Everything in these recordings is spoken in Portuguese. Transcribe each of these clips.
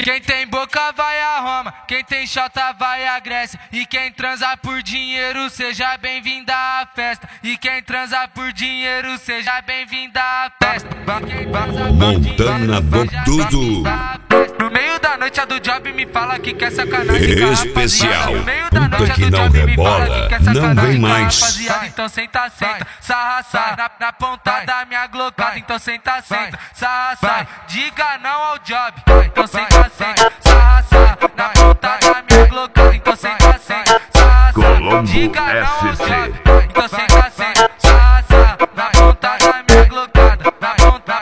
Quem tem boca vai a Roma, quem tem chota vai a Grécia. E quem transa por dinheiro, seja bem-vinda à festa. E quem transa por dinheiro, seja bem-vinda à festa. Montana do Tudo. No meio da noite a do job me fala que quer sacanagem. Especial, puta que não rebola, não vem mais. Então senta, senta, sarra, sarra na ponta da minha glocada. Então senta, senta, sarra, sarra, diga não ao job. Então senta, senta, sarra, sarra na ponta da minha glocada. Então senta, senta, sarra, sarra, diga não ao job. Então senta, senta, sarra, sarra na ponta da minha glocada. Na ponta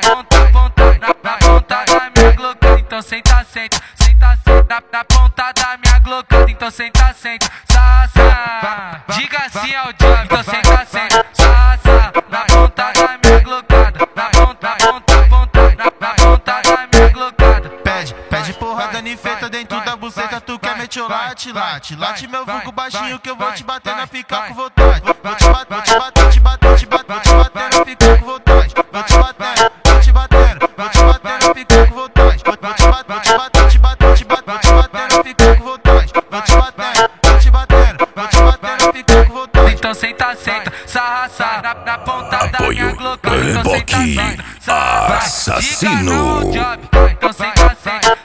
da minha glocada. Então senta, senta, senta, senta na ponta da minha glocada. Então senta, senta, sarra, sarra, diga assim ao job. Então senta, senta, sarra, sarra na ponta da minha glocada. Na ponta da minha glocada. Pede porrada nifeta dentro da buceta, tu quer meter o late, late. Late meu vulgo baixinho que eu vou te bater na pica com vontade. Vou te bater, te bater, te bater, te bater, te bater na pica com vontade. Vou te bater, vou te bater, vou te bater na pica com vontade. Vou te bater, te bater, te bater, te bater, te bater na pica com vontade. Vou te bater, vou te bater, vou te bater na pica com vontade. Então senta, senta, sarra, sarra na ponta da minha glocada. Então Reboque senta, senta, sarra, assassino. diga não ao job. Então senta, senta,